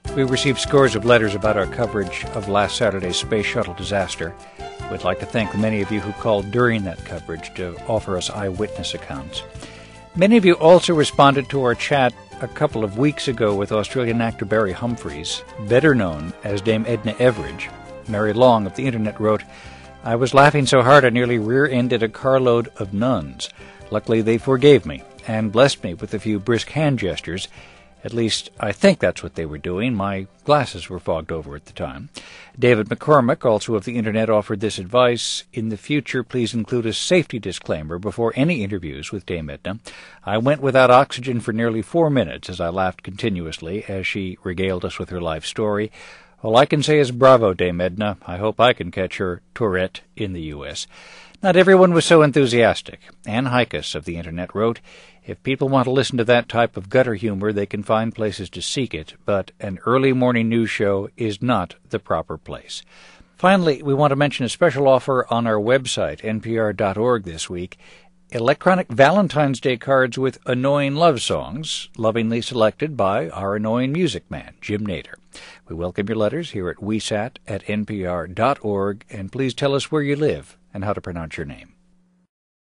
We received scores of letters about our coverage of last Saturday's space shuttle disaster. We'd like to thank the many of you who called during that coverage to offer us eyewitness accounts. Many of you also responded to our chat a couple of weeks ago with Australian actor Barry Humphries, better known as Dame Edna Everage. Mary Long of the Internet wrote, "I was laughing so hard I nearly rear-ended a carload of nuns. Luckily they forgave me and blessed me with a few brisk hand gestures. At least, I think that's what they were doing. My glasses were fogged over at the time." David McCormick, also of the Internet, offered this advice: "In the future, please include a safety disclaimer before any interviews with Dame Edna. I went without oxygen for nearly 4 minutes as I laughed continuously as she regaled us with her life story. All I can say is bravo, Dame Edna. I hope I can catch her Tourette in the U.S." Not everyone was so enthusiastic. Ann Hikus of the Internet wrote, "If people want to listen to that type of gutter humor, they can find places to seek it, but an early morning news show is not the proper place." Finally, we want to mention a special offer on our website, npr.org, this week. Electronic Valentine's Day cards with annoying love songs, lovingly selected by our annoying music man, Jim Nader. We welcome your letters here at wesat@npr.org, and please tell us where you live and how to pronounce your name.